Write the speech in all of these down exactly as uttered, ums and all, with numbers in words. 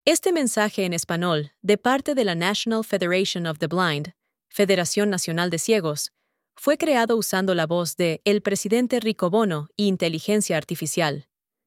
Este mensaje en español, de parte de la National Federation of the Blind, Federación Nacional de Ciegos, fue creado usando la voz de el presidente Rico Bono y inteligencia artificial.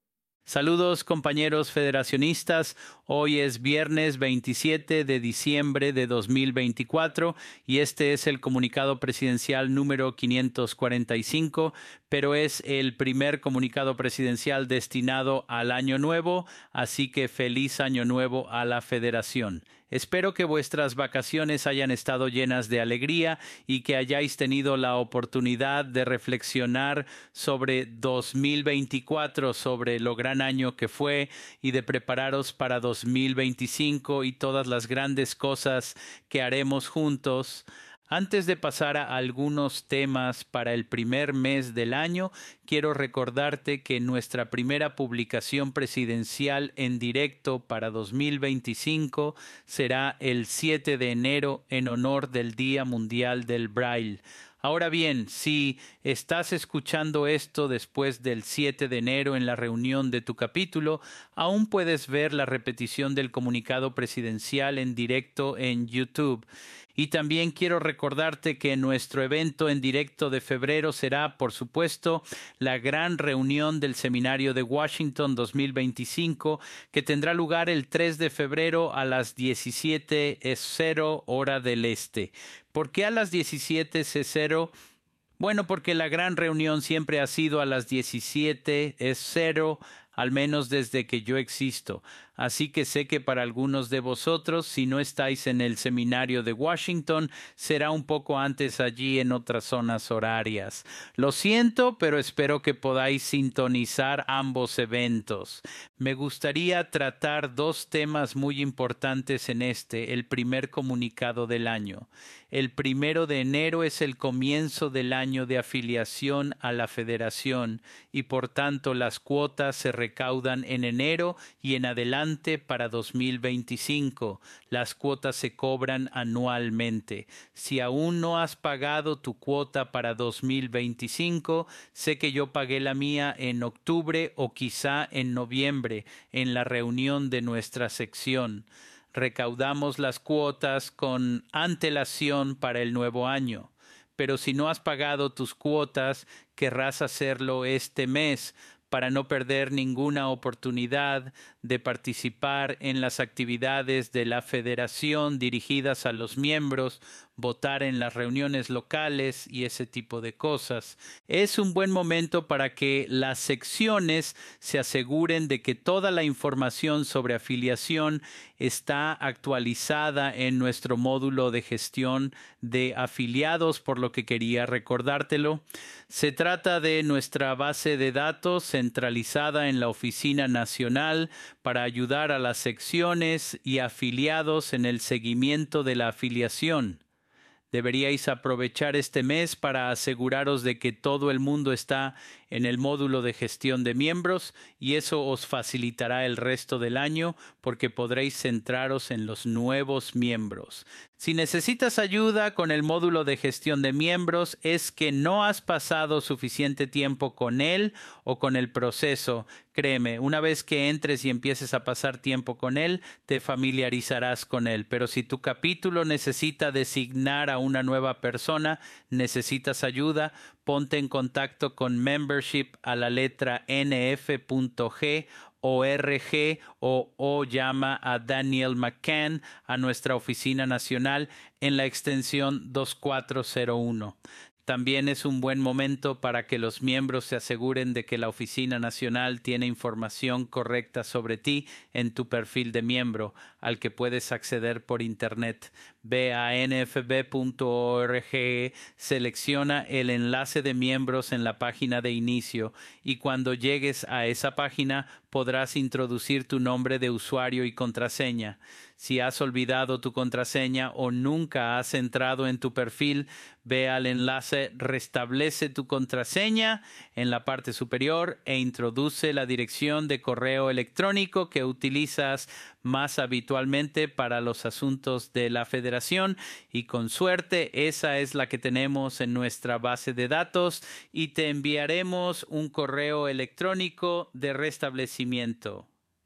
Saludos compañeros federacionistas, hoy es viernes veintisiete de diciembre de dos mil veinticuatro y este es el comunicado presidencial número quinientos cuarenta y cinco, pero es el primer comunicado presidencial destinado al Año Nuevo, así que feliz Año Nuevo a la Federación. Espero que vuestras vacaciones hayan estado llenas de alegría y que hayáis tenido la oportunidad de reflexionar sobre dos mil veinticuatro, sobre lo gran año que fue, y de prepararos para dos mil veinticinco y todas las grandes cosas que haremos juntos. Antes de pasar a algunos temas para el primer mes del año, quiero recordarte que nuestra primera publicación presidencial en directo para dos mil veinticinco será el siete de enero en honor del Día Mundial del Braille. Ahora bien, si estás escuchando esto después del siete de enero en la reunión de tu capítulo, aún puedes ver la repetición del comunicado presidencial en directo en YouTube. Y también quiero recordarte que nuestro evento en directo de febrero será, por supuesto, la gran reunión del Seminario de Washington dos mil veinticinco, que tendrá lugar el tres de febrero a las diecisiete cero hora del este. ¿Por qué a las diecisiete cero? Bueno, porque la gran reunión siempre ha sido a las diecisiete cero, al menos desde que yo existo. Así que sé que para algunos de vosotros, si no estáis en el seminario de Washington, será un poco antes allí en otras zonas horarias. Lo siento, pero espero que podáis sintonizar ambos eventos. Me gustaría tratar dos temas muy importantes en este, el primer comunicado del año. El primero de enero es el comienzo del año de afiliación a la Federación y por tanto las cuotas se recaudan en enero y en adelante para dos mil veinticinco. Las cuotas se cobran anualmente. Si aún no has pagado tu cuota para dos mil veinticinco, sé que yo pagué la mía en octubre o quizá en noviembre en la reunión de nuestra sección. Recaudamos las cuotas con antelación para el nuevo año. Pero si no has pagado tus cuotas, querrás hacerlo este mes para no perder ninguna oportunidad de participar en las actividades de la Federación dirigidas a los miembros, votar en las reuniones locales y ese tipo de cosas. Es un buen momento para que las secciones se aseguren de que toda la información sobre afiliación está actualizada en nuestro módulo de gestión de afiliados, por lo que quería recordártelo. Se trata de nuestra base de datos centralizada en la Oficina Nacional para ayudar a las secciones y afiliados en el seguimiento de la afiliación. Deberíais aprovechar este mes para aseguraros de que todo el mundo está en el módulo de gestión de miembros y eso os facilitará el resto del año porque podréis centraros en los nuevos miembros. Si necesitas ayuda con el módulo de gestión de miembros, es que no has pasado suficiente tiempo con él o con el proceso. Créeme, una vez que entres y empieces a pasar tiempo con él, te familiarizarás con él. Pero si tu capítulo necesita designar a una nueva persona, necesitas ayuda, ponte en contacto con membership a la letra ene efe punto ge org o, o llama a Daniel McCann a nuestra oficina nacional en la extensión dos cuatro cero uno. También es un buen momento para que los miembros se aseguren de que la Oficina Nacional tiene información correcta sobre ti en tu perfil de miembro, al que puedes acceder por Internet. Ve a ene efe be punto org, selecciona el enlace de miembros en la página de inicio y cuando llegues a esa página podrás introducir tu nombre de usuario y contraseña. Si has olvidado tu contraseña o nunca has entrado en tu perfil, ve al enlace Restablece tu contraseña en la parte superior e introduce la dirección de correo electrónico que utilizas más habitualmente para los asuntos de la Federación y con suerte esa es la que tenemos en nuestra base de datos y te enviaremos un correo electrónico de restablecimiento.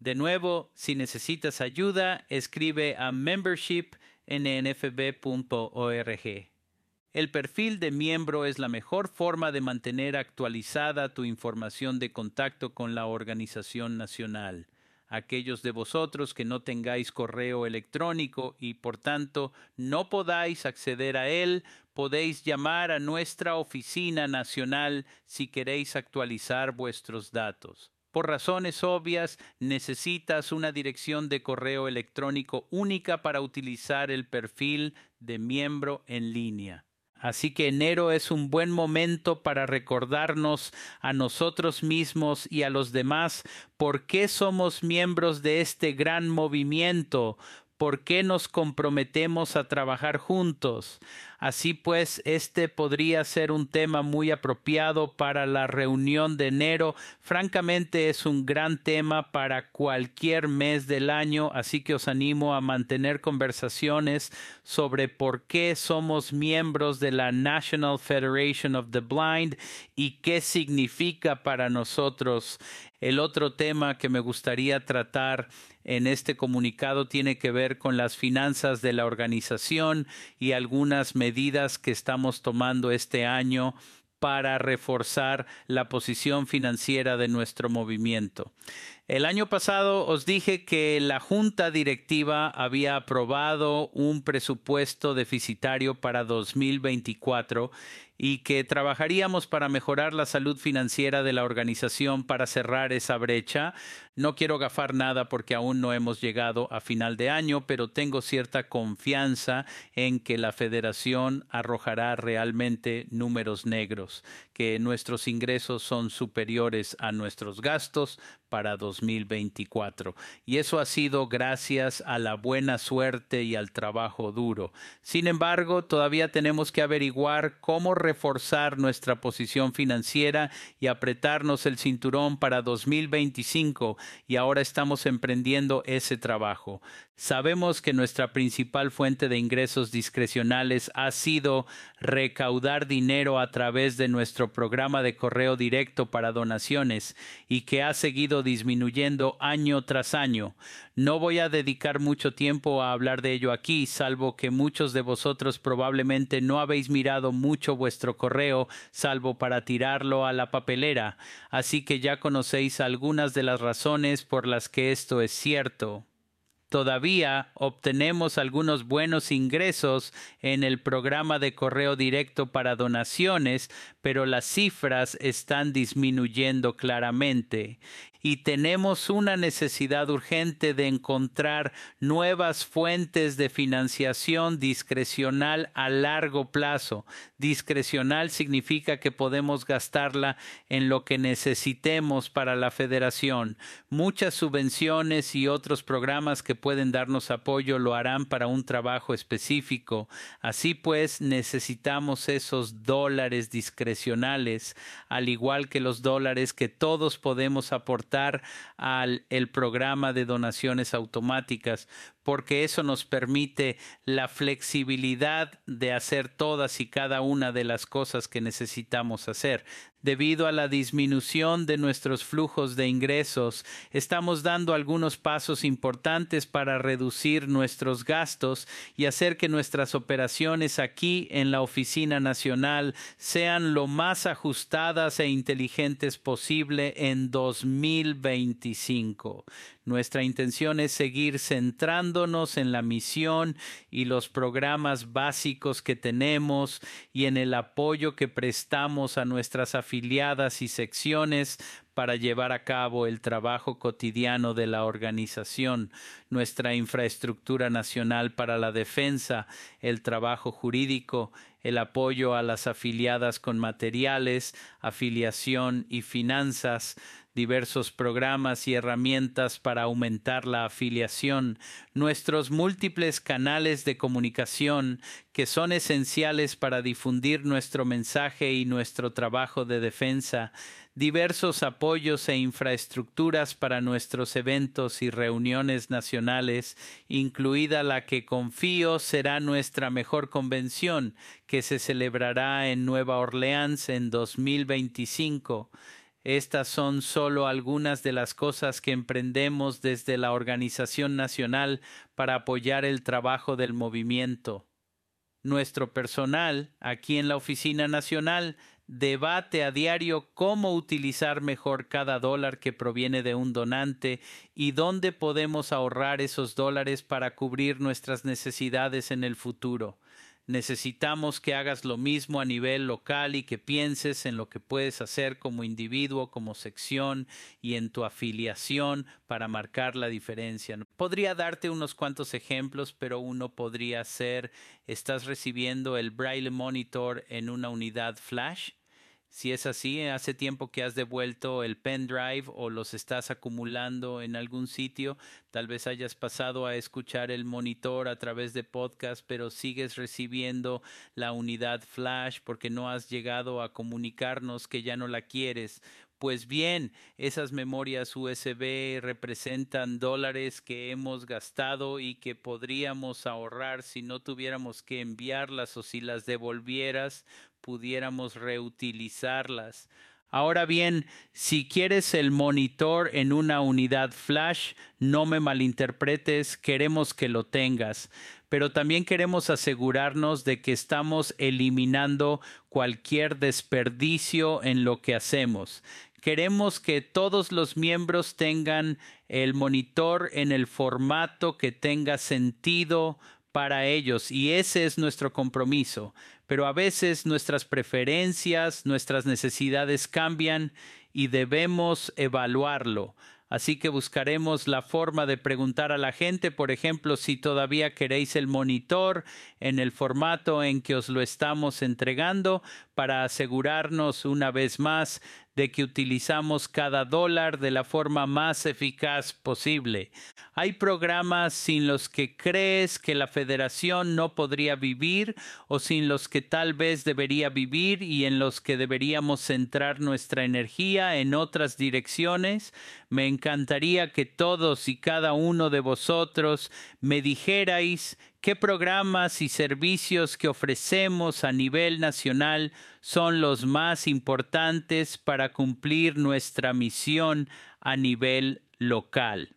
De nuevo, si necesitas ayuda, escribe a membership punto n n f b punto org. El perfil de miembro es la mejor forma de mantener actualizada tu información de contacto con la organización nacional. Aquellos de vosotros que no tengáis correo electrónico y por tanto no podáis acceder a él, podéis llamar a nuestra oficina nacional si queréis actualizar vuestros datos. Por razones obvias, necesitas una dirección de correo electrónico única para utilizar el perfil de miembro en línea. Así que enero es un buen momento para recordarnos a nosotros mismos y a los demás por qué somos miembros de este gran movimiento, por qué nos comprometemos a trabajar juntos. Así pues, este podría ser un tema muy apropiado para la reunión de enero. Francamente, es un gran tema para cualquier mes del año, así que os animo a mantener conversaciones sobre por qué somos miembros de la National Federation of the Blind y qué significa para nosotros. El otro tema que me gustaría tratar en este comunicado tiene que ver con las finanzas de la organización y algunas medidas que estamos tomando este año para reforzar la posición financiera de nuestro movimiento. El año pasado os dije que la Junta Directiva había aprobado un presupuesto deficitario para dos mil veinticuatro y que trabajaríamos para mejorar la salud financiera de la organización para cerrar esa brecha. No quiero gafar nada porque aún no hemos llegado a final de año, pero tengo cierta confianza en que la Federación arrojará realmente números negros, que nuestros ingresos son superiores a nuestros gastos para dos mil veinticuatro. Y eso ha sido gracias a la buena suerte y al trabajo duro. Sin embargo, todavía tenemos que averiguar cómo reforzar nuestra posición financiera y apretarnos el cinturón para dos mil veinticinco, y ahora estamos emprendiendo ese trabajo. Sabemos que nuestra principal fuente de ingresos discrecionales ha sido recaudar dinero a través de nuestro programa de correo directo para donaciones y que ha seguido disminuyendo año tras año. No voy a dedicar mucho tiempo a hablar de ello aquí, salvo que muchos de vosotros probablemente no habéis mirado mucho vuestro correo, salvo para tirarlo a la papelera. Así que ya conocéis algunas de las razones por las que esto es cierto. Todavía obtenemos algunos buenos ingresos en el programa de correo directo para donaciones, pero las cifras están disminuyendo claramente. Y tenemos una necesidad urgente de encontrar nuevas fuentes de financiación discrecional a largo plazo. Discrecional significa que podemos gastarla en lo que necesitemos para la federación. Muchas subvenciones y otros programas que pueden darnos apoyo lo harán para un trabajo específico. Así pues, necesitamos esos dólares discrecionales, al igual que los dólares que todos podemos aportar al el programa de donaciones automáticas, porque eso nos permite la flexibilidad de hacer todas y cada una de las cosas que necesitamos hacer. Debido a la disminución de nuestros flujos de ingresos, estamos dando algunos pasos importantes para reducir nuestros gastos y hacer que nuestras operaciones aquí en la Oficina Nacional sean lo más ajustadas e inteligentes posible en dos mil veinticinco. Nuestra intención es seguir centrándonos en la misión y los programas básicos que tenemos y en el apoyo que prestamos a nuestras afiliadas y secciones para llevar a cabo el trabajo cotidiano de la organización, nuestra infraestructura nacional para la defensa, el trabajo jurídico, el apoyo a las afiliadas con materiales, afiliación y finanzas, diversos programas y herramientas para aumentar la afiliación, nuestros múltiples canales de comunicación que son esenciales para difundir nuestro mensaje y nuestro trabajo de defensa, diversos apoyos e infraestructuras para nuestros eventos y reuniones nacionales, incluida la que confío será nuestra mejor convención, que se celebrará en Nueva Orleans en dos mil veinticinco. Estas son solo algunas de las cosas que emprendemos desde la Organización Nacional para apoyar el trabajo del movimiento. Nuestro personal, aquí en la Oficina Nacional, debate a diario cómo utilizar mejor cada dólar que proviene de un donante y dónde podemos ahorrar esos dólares para cubrir nuestras necesidades en el futuro. Necesitamos que hagas lo mismo a nivel local y que pienses en lo que puedes hacer como individuo, como sección y en tu afiliación para marcar la diferencia. Podría darte unos cuantos ejemplos, pero uno podría ser: ¿estás recibiendo el Braille Monitor en una unidad flash? Si es así, hace tiempo que has devuelto el pendrive o los estás acumulando en algún sitio. Tal vez hayas pasado a escuchar el monitor a través de podcast, pero sigues recibiendo la unidad flash porque no has llegado a comunicarnos que ya no la quieres. Pues bien, esas memorias U S B representan dólares que hemos gastado y que podríamos ahorrar si no tuviéramos que enviarlas, o si las devolvieras pudiéramos reutilizarlas. Ahora bien, si quieres el monitor en una unidad flash, no me malinterpretes, queremos que lo tengas, pero también queremos asegurarnos de que estamos eliminando cualquier desperdicio en lo que hacemos. Queremos que todos los miembros tengan el monitor en el formato que tenga sentido para ellos, y ese es nuestro compromiso. Pero a veces nuestras preferencias, nuestras necesidades cambian y debemos evaluarlo. Así que buscaremos la forma de preguntar a la gente, por ejemplo, si todavía queréis el monitor en el formato en que os lo estamos entregando, para asegurarnos una vez más de que utilizamos cada dólar de la forma más eficaz posible. Hay programas sin los que crees que la Federación no podría vivir, o sin los que tal vez debería vivir, y en los que deberíamos centrar nuestra energía en otras direcciones. Me encantaría que todos y cada uno de vosotros me dijerais qué programas y servicios que ofrecemos a nivel nacional son los más importantes para cumplir nuestra misión a nivel local.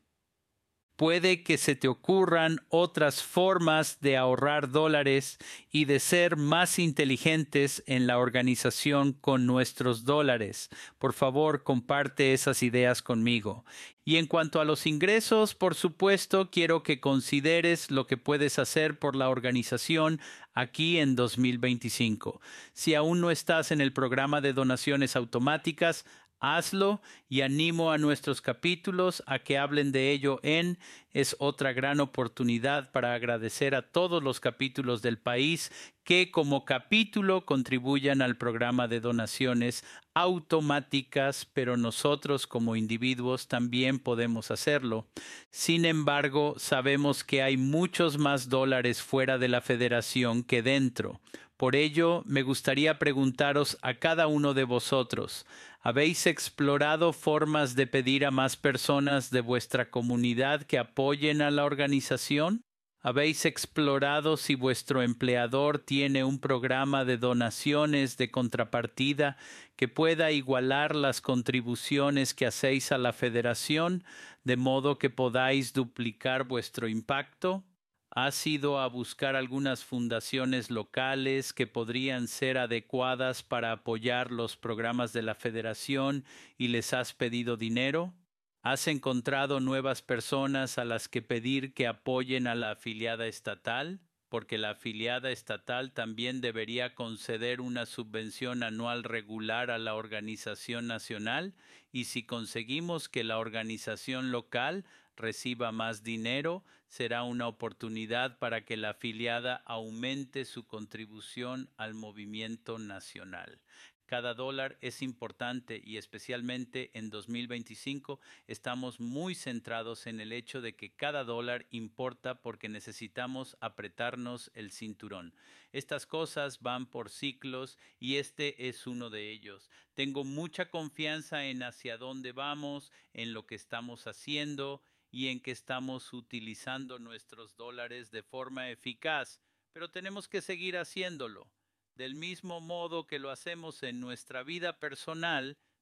Puede que se te ocurran otras formas de ahorrar dólares y de ser más inteligentes en la organización con nuestros dólares. Por favor, comparte esas ideas conmigo. Y en cuanto a los ingresos, por supuesto, quiero que consideres lo que puedes hacer por la organización aquí en dos mil veinticinco. Si aún no estás en el programa de donaciones automáticas, hazlo, y animo a nuestros capítulos a que hablen de ello en Es otra gran oportunidad para agradecer a todos los capítulos del país que como capítulo contribuyan al programa de donaciones automáticas, pero nosotros como individuos también podemos hacerlo. Sin embargo, sabemos que hay muchos más dólares fuera de la Federación que dentro. Por ello, me gustaría preguntaros a cada uno de vosotros: ¿habéis explorado formas de pedir a más personas de vuestra comunidad que apoyen a la organización? ¿Habéis explorado si vuestro empleador tiene un programa de donaciones de contrapartida que pueda igualar las contribuciones que hacéis a la Federación, de modo que podáis duplicar vuestro impacto? ¿Has ido a buscar algunas fundaciones locales que podrían ser adecuadas para apoyar los programas de la Federación y les has pedido dinero? ¿Has encontrado nuevas personas a las que pedir que apoyen a la afiliada estatal? Porque la afiliada estatal también debería conceder una subvención anual regular a la organización nacional, y si conseguimos que la organización local reciba más dinero, será una oportunidad para que la afiliada aumente su contribución al movimiento nacional. Cada dólar es importante, y especialmente en dos mil veinticinco estamos muy centrados en el hecho de que cada dólar importa, porque necesitamos apretarnos el cinturón. Estas cosas van por ciclos y este es uno de ellos. Tengo mucha confianza en hacia dónde vamos, en lo que estamos haciendo y en que estamos utilizando nuestros dólares de forma eficaz, pero tenemos que seguir haciéndolo. Del mismo modo que lo hacemos en nuestra vida personal,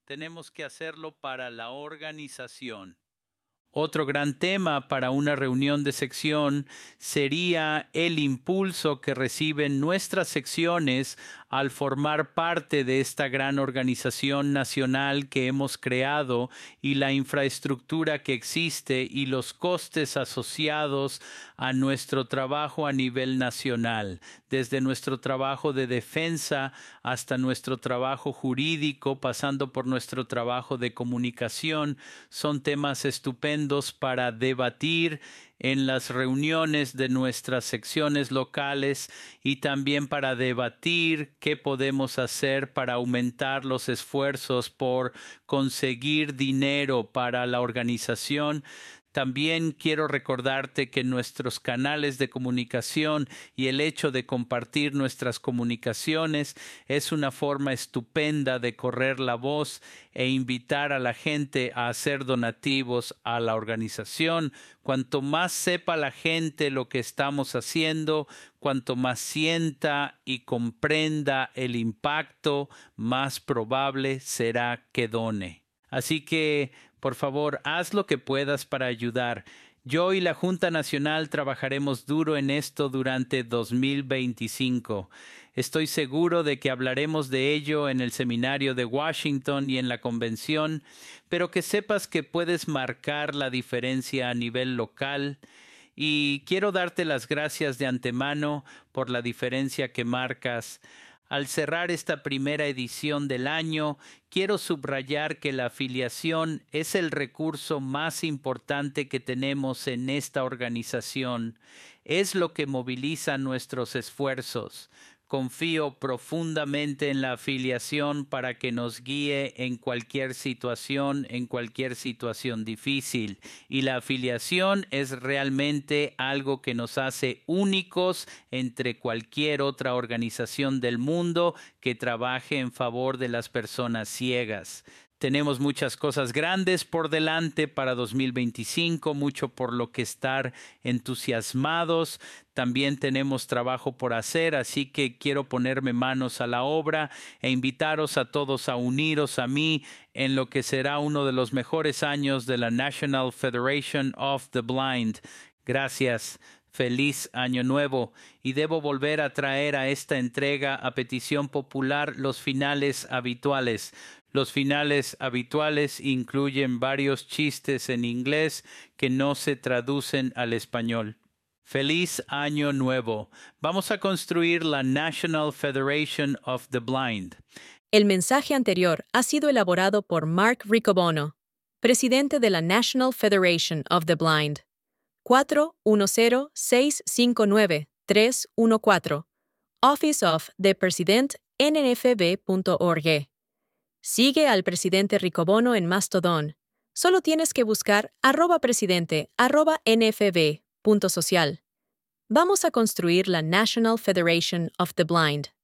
tenemos que hacerlo para la organización. Otro gran tema para una reunión de sección sería el impulso que reciben nuestras secciones al formar parte de esta gran organización nacional que hemos creado y la infraestructura que existe y los costes asociados a nuestro trabajo a nivel nacional, desde nuestro trabajo de defensa hasta nuestro trabajo jurídico, pasando por nuestro trabajo de comunicación. Son temas estupendos para debatir en las reuniones de nuestras secciones locales y también para debatir qué podemos hacer para aumentar los esfuerzos por conseguir dinero para la organización. También quiero recordarte que nuestros canales de comunicación y el hecho de compartir nuestras comunicaciones es una forma estupenda de correr la voz e invitar a la gente a hacer donativos a la organización. Cuanto más sepa la gente lo que estamos haciendo, cuanto más sienta y comprenda el impacto, más probable será que done. Así que, por favor, haz lo que puedas para ayudar. Yo y la Junta Nacional trabajaremos duro en esto durante dos mil veinticinco. Estoy seguro de que hablaremos de ello en el seminario de Washington y en la convención, pero que sepas que puedes marcar la diferencia a nivel local. Y quiero darte las gracias de antemano por la diferencia que marcas. Al cerrar esta primera edición del año, quiero subrayar que la afiliación es el recurso más importante que tenemos en esta organización. Es lo que moviliza nuestros esfuerzos. Confío profundamente en la afiliación para que nos guíe en cualquier situación, en cualquier situación difícil. Y la afiliación es realmente algo que nos hace únicos entre cualquier otra organización del mundo que trabaje en favor de las personas ciegas. Tenemos muchas cosas grandes por delante para dos mil veinticinco, mucho por lo que estar entusiasmados. También tenemos trabajo por hacer, así que quiero ponerme manos a la obra e invitaros a todos a uniros a mí en lo que será uno de los mejores años de la National Federation of the Blind. Gracias. Feliz Año Nuevo, y debo volver a traer a esta entrega a petición popular los finales habituales. Los finales habituales incluyen varios chistes en inglés que no se traducen al español. Feliz Año Nuevo. Vamos a construir la National Federation of the Blind. El mensaje anterior ha sido elaborado por Mark Riccobono, presidente de la National Federation of the Blind. cuatro uno cero, seis cinco nueve, tres uno cuatro, Office of the President, N F B punto org. Sigue al presidente Riccobono en Mastodon. Solo tienes que buscar arroba presidente arroba nfb punto social. Vamos a construir la National Federation of the Blind.